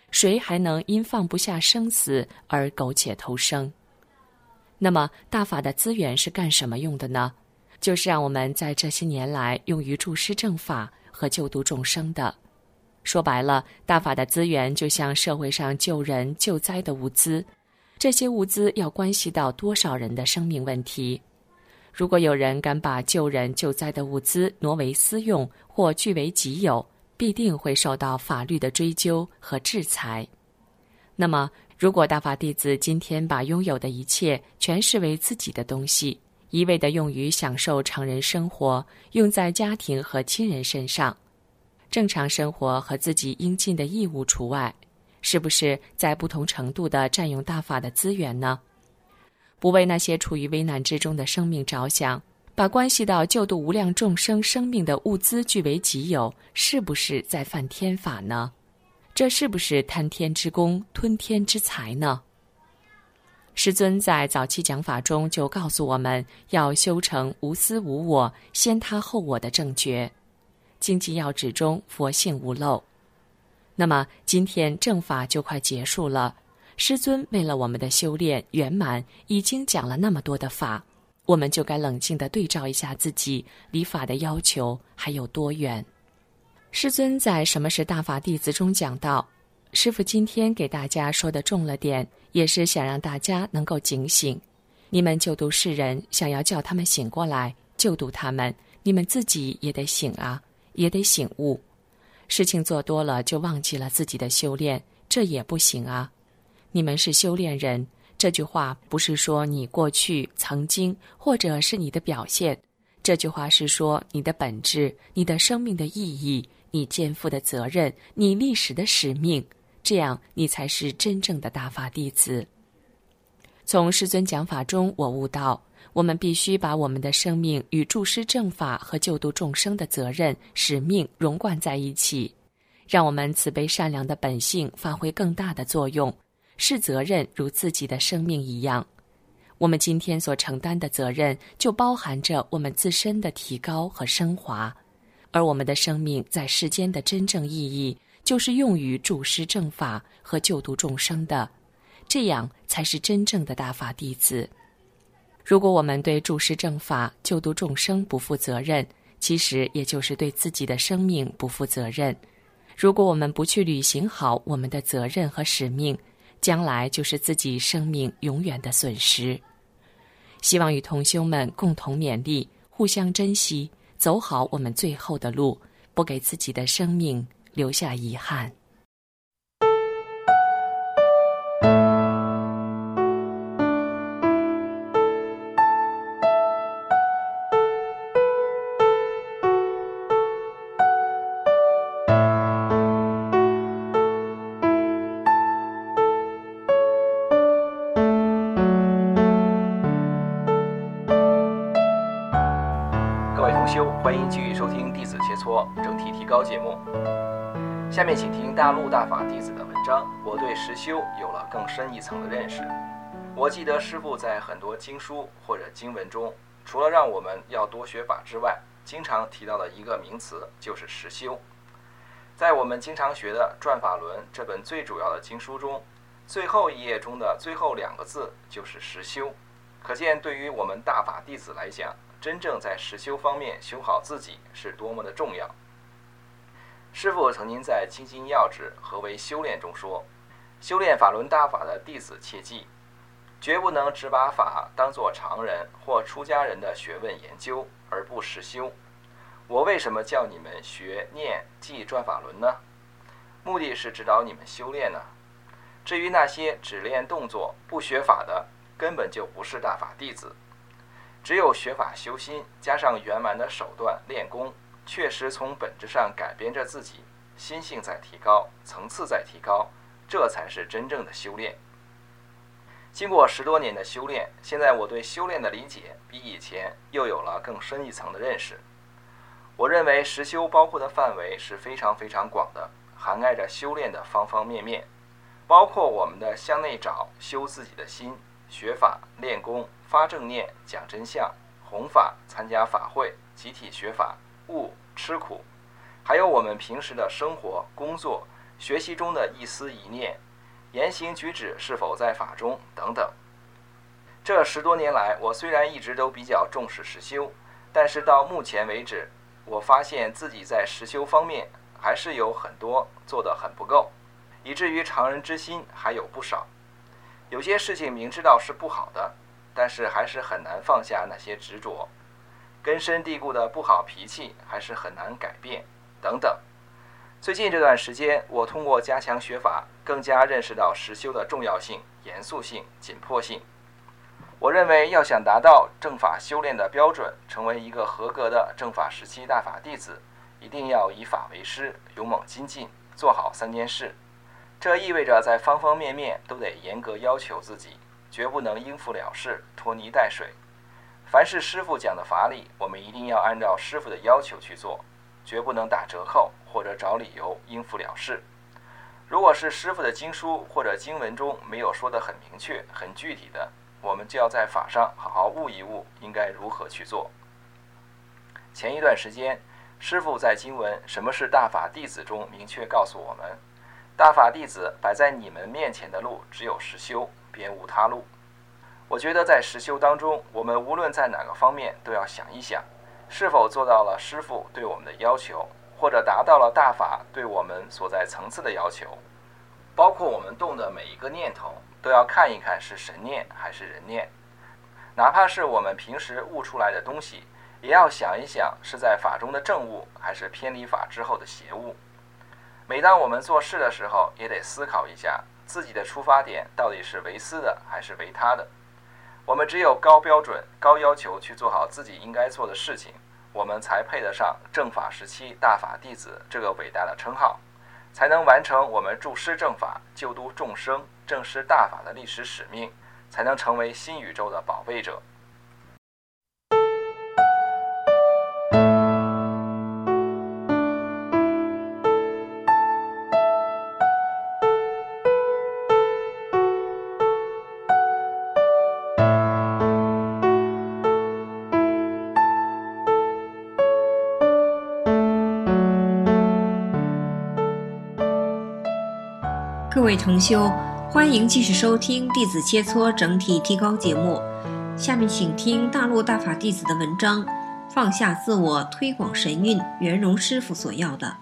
谁还能因放不下生死而苟且偷生？那么大法的资源是干什么用的呢？就是让我们在这些年来用于助施正法和救度众生的。说白了，大法的资源就像社会上救人救灾的物资，这些物资要关系到多少人的生命问题。如果有人敢把救人救灾的物资挪为私用或据为己有，必定会受到法律的追究和制裁。那么，如果大法弟子今天把拥有的一切全视为自己的东西，一味地用于享受常人生活，用在家庭和亲人身上，正常生活和自己应尽的义务除外，是不是在不同程度地占用大法的资源呢？不为那些处于危难之中的生命着想，把关系到救度无量众生生命的物资据为己有，是不是在犯天法呢？这是不是贪天之功，吞天之财呢？师尊在早期讲法中就告诉我们，要修成无私无我、先他后我的正觉。经济要旨中佛性无漏。那么今天正法就快结束了，师尊为了我们的修炼圆满，已经讲了那么多的法，我们就该冷静地对照一下自己离法的要求还有多远。师尊在《什么是大法弟子》中讲到，师父今天给大家说的重了点，也是想让大家能够警醒。你们救度世人，想要叫他们醒过来，救度他们，你们自己也得醒啊，也得醒悟。事情做多了就忘记了自己的修炼，这也不行啊。你们是修炼人，这句话不是说你过去曾经或者是你的表现，这句话是说你的本质，你的生命的意义，你肩负的责任，你历史的使命，这样你才是真正的大法弟子。从师尊讲法中，我悟到我们必须把我们的生命与助施正法和救度众生的责任使命融贯在一起，让我们慈悲善良的本性发挥更大的作用，视责任如自己的生命一样。我们今天所承担的责任就包含着我们自身的提高和升华，而我们的生命在世间的真正意义就是用于助施正法和救度众生的，这样才是真正的大法弟子。如果我们对助施正法、救度众生不负责任，其实也就是对自己的生命不负责任。如果我们不去履行好我们的责任和使命，将来就是自己生命永远的损失。希望与同修们共同勉励，互相珍惜，走好我们最后的路，不给自己的生命留下遗憾。 欢迎继续收听弟子切磋整体提高节目。下面请听大陆大法弟子的文章，我对实修有了更深一层的认识。我记得师父在很多经书或者经文中，除了让我们要多学法之外，经常提到的一个名词就是实修。在我们经常学的《转法轮》这本最主要的经书中，最后一页中的最后两个字就是实修。可见对于我们大法弟子来讲，真正在实修方面修好自己是多么的重要。师父曾经在《精进要旨何为修炼》中说，修炼法轮大法的弟子切记，绝不能只把法当作常人或出家人的学问研究而不实修。我为什么叫你们学念记转法轮呢？目的是指导你们修炼呢。至于那些只练动作不学法的，根本就不是大法弟子。只有学法修心，加上圆满的手段练功，确实从本质上改变着自己，心性在提高，层次在提高，这才是真正的修炼。经过十多年的修炼，现在我对修炼的理解比以前又有了更深一层的认识。我认为实修包括的范围是非常非常广的，涵盖着修炼的方方面面，包括我们的向内找，修自己的心，学法练功，发正念，讲真相，弘法，参加法会，集体学法，悟吃苦，还有我们平时的生活工作， 学习中的一思一念，言行举止是否在法中等等。这十多年来，我虽然一直都比较重视实修，但是到目前为止，我发现自己在实修方面还是有很多做得很不够，以至于常人之心还有不少。有些事情明知道是不好的，但是还是很难放下那些执着，根深蒂固的不好脾气还是很难改变，等等。最近这段时间，我通过加强学法，更加认识到实修的重要性、严肃性、紧迫性。我认为要想达到正法修炼的标准，成为一个合格的正法时期大法弟子，一定要以法为师，勇猛精进，做好三件事。这意味着在方方面面都得严格要求自己，绝不能应付了事，拖泥带水。凡是师父讲的法理，我们一定要按照师父的要求去做，绝不能打折扣或者找理由应付了事。如果是师父的经书或者经文中没有说得很明确、很具体的，我们就要在法上好好悟一悟，应该如何去做。前一段时间，师父在经文《什么是大法弟子》中明确告诉我们，大法弟子摆在你们面前的路只有实修，别无他路。我觉得在实修当中，我们无论在哪个方面都要想一想，是否做到了师父对我们的要求，或者达到了大法对我们所在层次的要求。包括我们动的每一个念头，都要看一看是神念还是人念，哪怕是我们平时悟出来的东西，也要想一想是在法中的正悟，还是偏离法之后的邪悟。每当我们做事的时候，也得思考一下自己的出发点到底是为私的还是为他的。我们只有高标准、高要求去做好自己应该做的事情，我们才配得上正法时期大法弟子这个伟大的称号，才能完成我们助施正法、救度众生、正施大法的历史使命，才能成为新宇宙的保卫者。 各位同修，欢迎继续收听弟子切磋整体提高节目。下面请听大陆大法弟子的文章，放下自我，推广神韵，圆融师父所要的。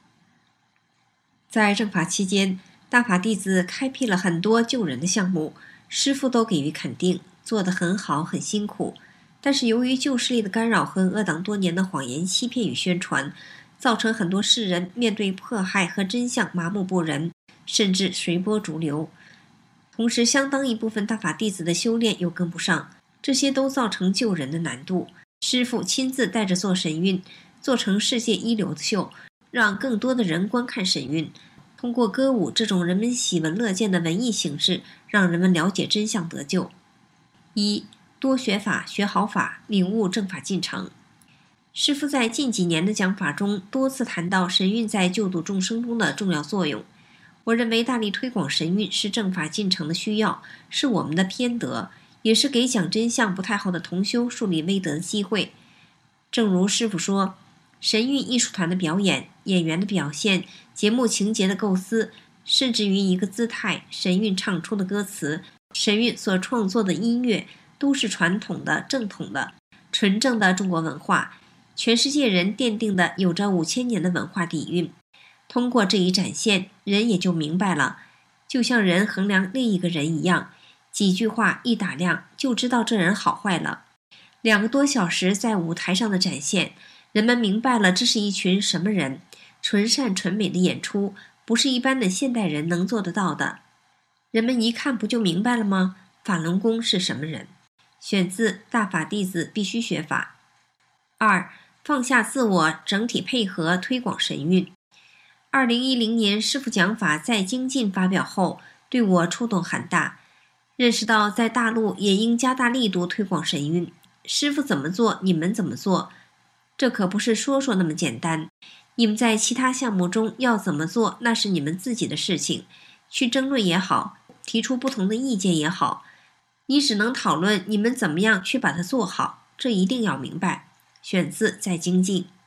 在正法期间，大法弟子开辟了很多救人的项目，师父都给予肯定，做得很好，很辛苦。但是由于旧势力的干扰和恶党多年的谎言欺骗与宣传，造成很多世人面对迫害和真相麻木不仁，甚至随波逐流。同时相当一部分大法弟子的修炼又跟不上，这些都造成救人的难度。师父亲自带着做神韵，做成世界一流的秀，让更多的人观看神韵。通过歌舞这种人们喜闻乐见的文艺形式，让人们了解真相得救。一、多学法，学好法，领悟正法进程。师父在近几年的讲法中多次谈到神韵在救度众生中的重要作用。我认为大力推广神韵是正法进程的需要，是我们的偏德，也是给讲真相不太好的同修树立威德的机会。正如师父说，神韵艺术团的表演、演员的表现、节目情节的构思，甚至于一个姿态、神韵唱出的歌词、神韵所创作的音乐，都是传统的、正统的、纯正的中国文化，全世界人奠定的有着五千年的文化底蕴。通过这一展现，人也就明白了，就像人衡量另一个人一样，几句话一打量就知道这人好坏了。两个多小时在舞台上的展现，人们明白了这是一群什么人，纯善纯美的演出，不是一般的现代人能做得到的。人们一看不就明白了吗？法轮功是什么人？选自《大法弟子必须学法》。二、放下自我，整体配合推广神韵。二零一零年师父讲法在精进发表后，对我触动很大，认识到在大陆也应加大力度推广神韵。师父怎么做，你们怎么做，这可不是说说那么简单。你们在其他项目中要怎么做，那是你们自己的事情，去争论也好，提出不同的意见也好，你只能讨论你们怎么样去把它做好，这一定要明白。选自在精进。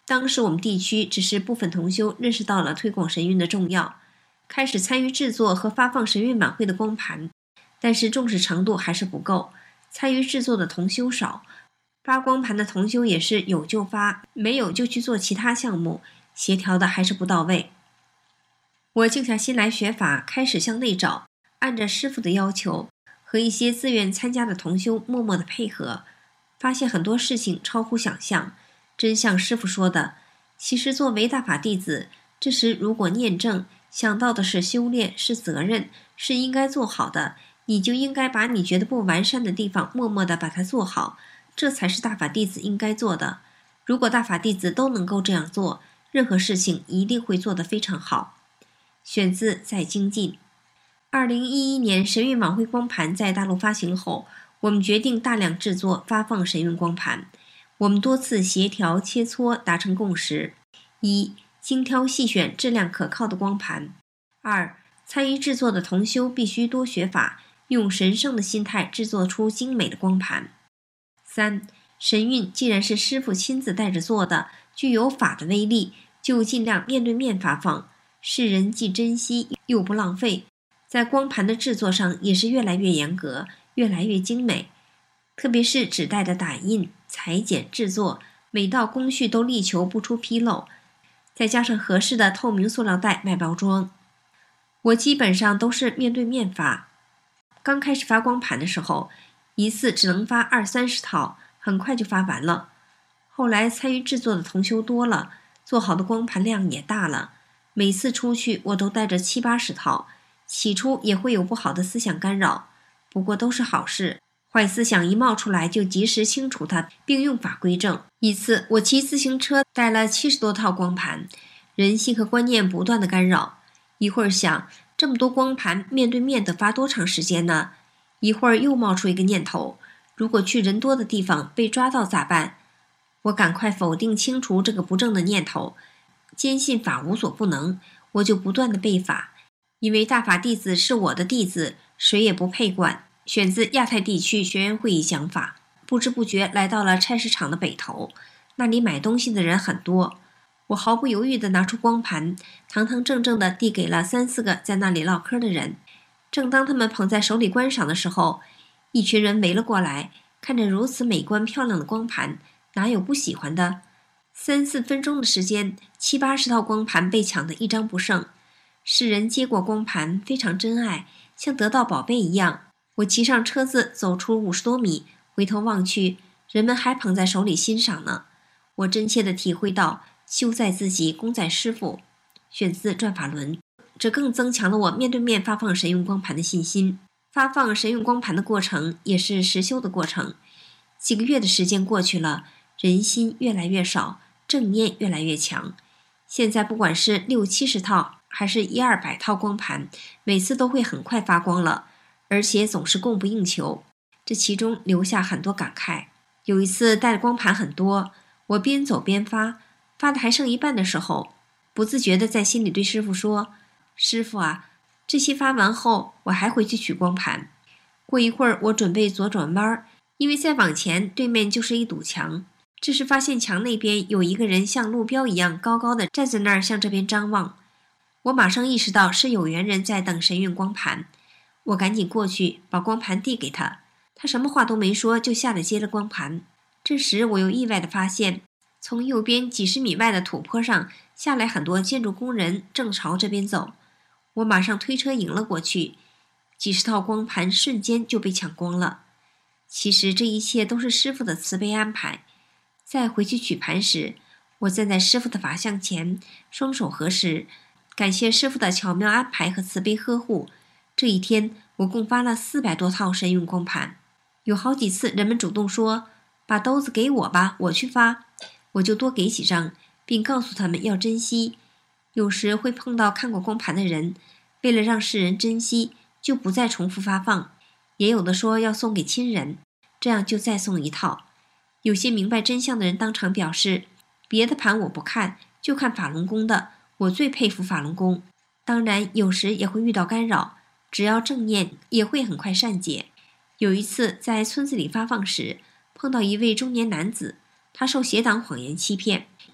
当时我们地区只是部分同修认识到了推广神韵的重要，开始参与制作和发放神韵晚会的光盘，但是重视程度还是不够，参与制作的同修少，发光盘的同修也是有就发，没有就去做其他项目，协调的还是不到位。我静下心来学法，开始向内找，按着师父的要求，和一些自愿参加的同修默默的配合，发现很多事情超乎想象。真像师父说的，其实作为大法弟子，这时如果念正，想到的是修炼，是责任，是应该做好的，你就应该把你觉得不完善的地方默默地把它做好，这才是大法弟子应该做的。如果大法弟子都能够这样做，任何事情一定会做得非常好。选自在精进。二零一一年神韵晚会光盘在大陆发行后，我们决定大量制作发放神韵光盘。我们多次协调切磋，达成共识：一、精挑细选质量可靠的光盘；二、参与制作的同修必须多学法，用神圣的心态制作出精美的光盘；三、神韵既然是师父亲自带着做的，具有法的威力，就尽量面对面发放，世人既珍惜又不浪费。在光盘的制作上也是越来越严格，越来越精美，特别是纸带的打印、裁剪、制作，每道工序都力求不出纰漏，再加上合适的透明塑料袋外包装。我基本上都是面对面发。刚开始发光盘的时候，一次只能发二三十套，很快就发完了。后来参与制作的同修多了，做好的光盘量也大了，每次出去我都带着七八十套。起初也会有不好的思想干扰，不过都是好事。坏思想一冒出来，就及时清除它，并用法归正。一次，我骑自行车带了七十多套光盘，人性和观念不断的干扰。一会儿想，这么多光盘面对面的发多长时间呢？一会儿又冒出一个念头，如果去人多的地方被抓到咋办？我赶快否定清除这个不正的念头，坚信法无所不能，我就不断的背法。因为大法弟子是我的弟子，谁也不配管。选自亚太地区学员会议讲法。不知不觉来到了菜市场的北头，那里买东西的人很多。我毫不犹豫地拿出光盘，堂堂正正地递给了三四个在那里唠嗑的人。正当他们捧在手里观赏的时候，一群人围了过来，看着如此美观漂亮的光盘，哪有不喜欢的？三四分钟的时间，七八十套光盘被抢得一张不剩。世人接过光盘，非常珍爱，像得到宝贝一样。我骑上车子走出五十多米，回头望去，人们还捧在手里欣赏呢。我真切地体会到修在自己，功在师父。选自转法轮。这更增强了我面对面发放神韵光盘的信心。发放神韵光盘的过程也是实修的过程。几个月的时间过去了，人心越来越少，正念越来越强。现在不管是六七十套还是一二百套光盘，每次都会很快发光了，而且总是供不应求，这其中留下很多感慨。有一次带的光盘很多，我边走边发，发的还剩一半的时候，不自觉地在心里对师父说：师父啊，这些发完后我还回去取光盘。过一会儿我准备左转弯，因为再往前对面就是一堵墙，这时发现墙那边有一个人像路标一样高高的站在那儿向这边张望。我马上意识到是有缘人在等神韵光盘，我赶紧过去把光盘递给他，他什么话都没说就下来接了光盘。这时我又意外地发现，从右边几十米外的土坡上下来很多建筑工人，正朝这边走。我马上推车迎了过去，几十套光盘瞬间就被抢光了。其实这一切都是师父的慈悲安排。在回去取盘时，我站在师父的法像前，双手合十，感谢师父的巧妙安排和慈悲呵护。这一天我共发了四百多套神韵光盘，有好几次人们主动说把兜子给我吧，我去发，我就多给几张，并告诉他们要珍惜。有时会碰到看过光盘的人，为了让世人珍惜，就不再重复发放，也有的说要送给亲人，这样就再送一套。有些明白真相的人当场表示，别的盘我不看，就看法轮功的，我最佩服法轮功。当然有时也会遇到干扰，只要正念也会很快善解。有一次在村子里发放时，碰到一位中年男子，他受邪党谎言欺骗，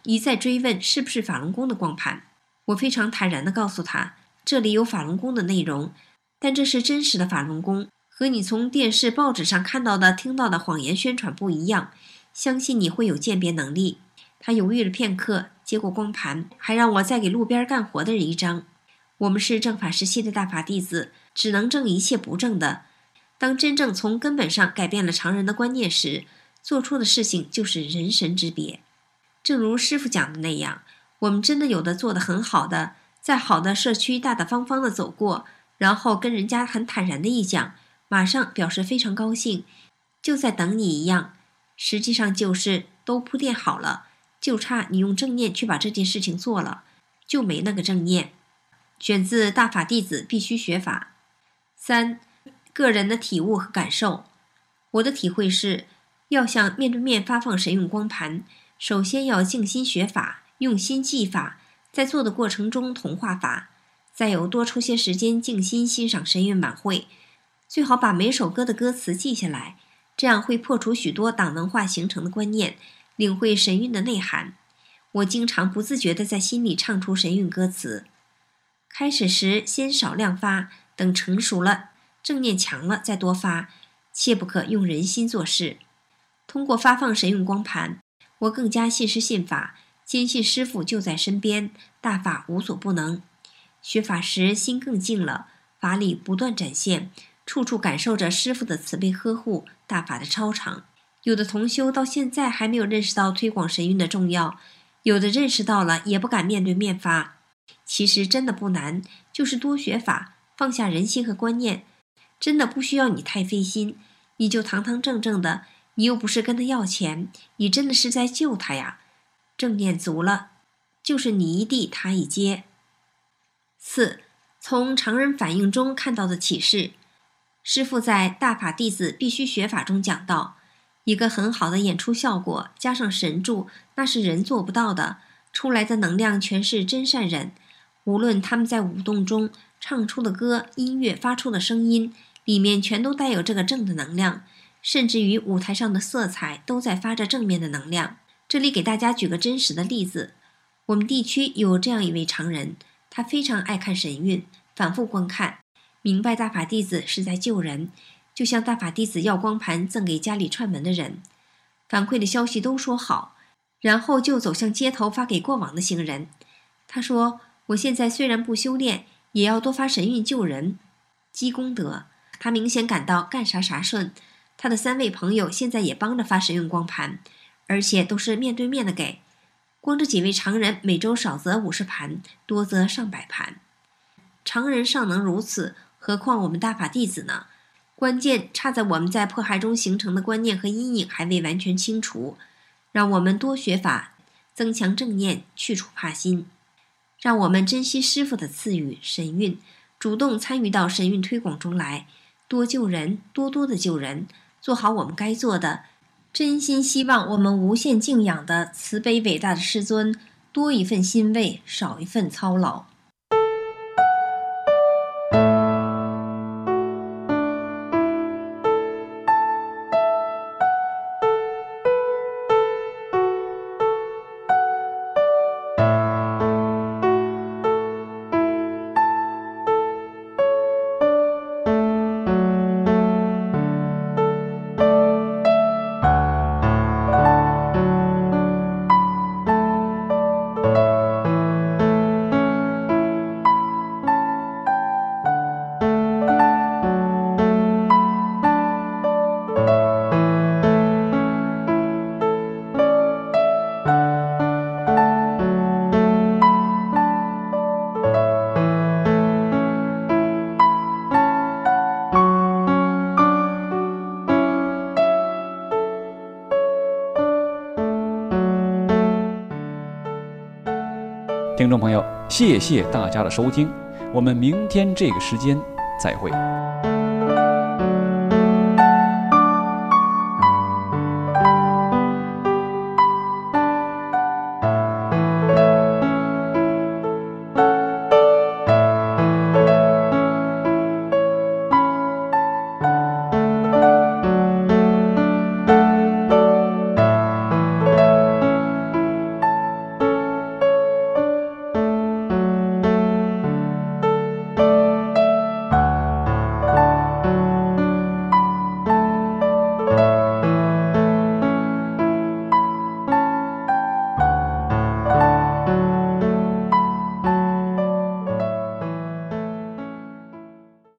一再追问是不是法轮功的光盘。我非常坦然地告诉他，这里有法轮功的内容，但这是真实的法轮功，和你从电视报纸上看到的听到的谎言宣传不一样，相信你会有鉴别能力。他犹豫了片刻，接过光盘，还让我再给路边干活的人一张。我们是正法时期的大法弟子，只能证一切不正的。当真正从根本上改变了常人的观念时，做出的事情就是人神之别。正如师父讲的那样，我们真的有的做得很好的，在好的社区大大方方的走过，然后跟人家很坦然的一讲，马上表示非常高兴，就在等你一样。实际上就是都铺垫好了，就差你用正念去把这件事情做了，就没那个正念。选自《大法弟子必须学法》。三、个人的体悟和感受。我的体会是，要想面对面发放神韵光盘，首先要静心学法，用心记法，在做的过程中同化法，再有多抽些时间静心欣赏神韵晚会，最好把每首歌的歌词记下来，这样会破除许多党文化形成的观念，领会神韵的内涵。我经常不自觉地在心里唱出神韵歌词。开始时先少量发，等成熟了，正念强了再多发，切不可用人心做事。通过发放神韵光盘，我更加信师信法，坚信师父就在身边，大法无所不能。学法时心更静了，法理不断展现，处处感受着师父的慈悲呵护，大法的超常。有的同修到现在还没有认识到推广神韵的重要，有的认识到了也不敢面对面发。其实真的不难，就是多学法，放下人心和观念，真的不需要你太费心，你就堂堂正正的，你又不是跟他要钱，你真的是在救他呀。正念足了，就是你一递他一接。四、从常人反应中看到的启示。师父在《大法弟子必须学法》中讲到，一个很好的演出效果加上神助，那是人做不到的，出来的能量全是真善人。无论他们在舞动中唱出的歌、音乐发出的声音，里面全都带有这个正的能量，甚至于舞台上的色彩都在发着正面的能量。这里给大家举个真实的例子，我们地区有这样一位常人，他非常爱看神韵，反复观看，明白大法弟子是在救人，就像大法弟子要光盘赠给家里串门的人，反馈的消息都说好，然后就走向街头发给过往的行人。他说，我现在虽然不修炼，也要多发神韵救人，积功德。他明显感到干啥啥顺，他的三位朋友现在也帮着发神韵光盘，而且都是面对面的给。光这几位常人每周少则五十盘，多则上百盘。常人尚能如此，何况我们大法弟子呢？关键差在我们在迫害中形成的观念和阴影还未完全清除，让我们多学法，增强正念，去除怕心。让我们珍惜师父的赐予神韵，主动参与到神韵推广中来，多救人，多多的救人，做好我们该做的。真心希望我们无限敬仰的慈悲伟大的师尊，多一份欣慰，少一份操劳。 听众朋友，谢谢大家的收听，我们明天这个时间再会。